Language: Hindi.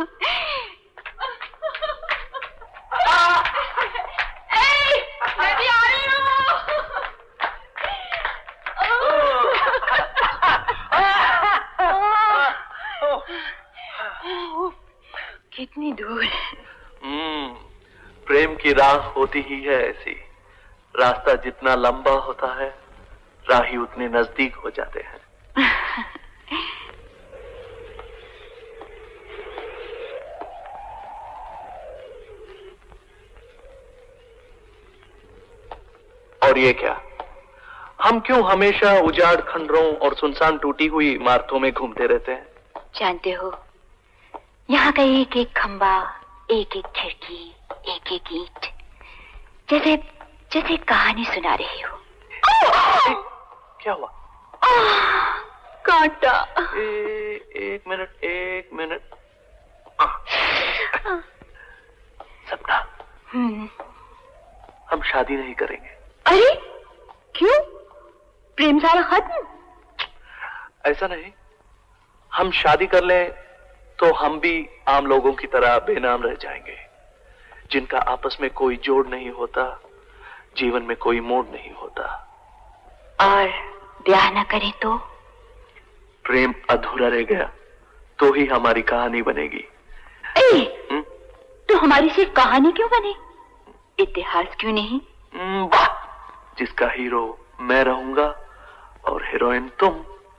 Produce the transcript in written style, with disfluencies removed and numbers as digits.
मैं भी आ रही हूँ। कितनी दूर। प्रेम की राह होती ही है ऐसी, रास्ता जितना लंबा होता है राही उतने नजदीक हो जाते हैं। और ये क्या, हम क्यों हमेशा उजाड़ खंडरों और सुनसान टूटी हुई इमारतों में घूमते रहते हैं? जानते हो, यहाँ का एक एक खंबा, एक एक खिड़की, एक एक ईंट जैसे जैसे कहानी सुना रही हो। क्या हुआ? कांटा। एक मिनट। सपना, हम शादी नहीं करेंगे। अरे क्यों? प्रेम सारा खत्म? ऐसा नहीं, हम शादी कर लें तो हम भी आम लोगों की तरह बेनाम रह जाएंगे, जिनका आपस में कोई जोड़ नहीं होता, जीवन में कोई मोड़ नहीं होता। और ब्याह न करें तो? प्रेम अधूरा रह गया तो ही हमारी कहानी बनेगी। तो हमारी सिर्फ कहानी क्यों बने, इतिहास क्यों नहीं? वाह, जिसका हीरो मैं रहूंगा और हीरोइन तुम।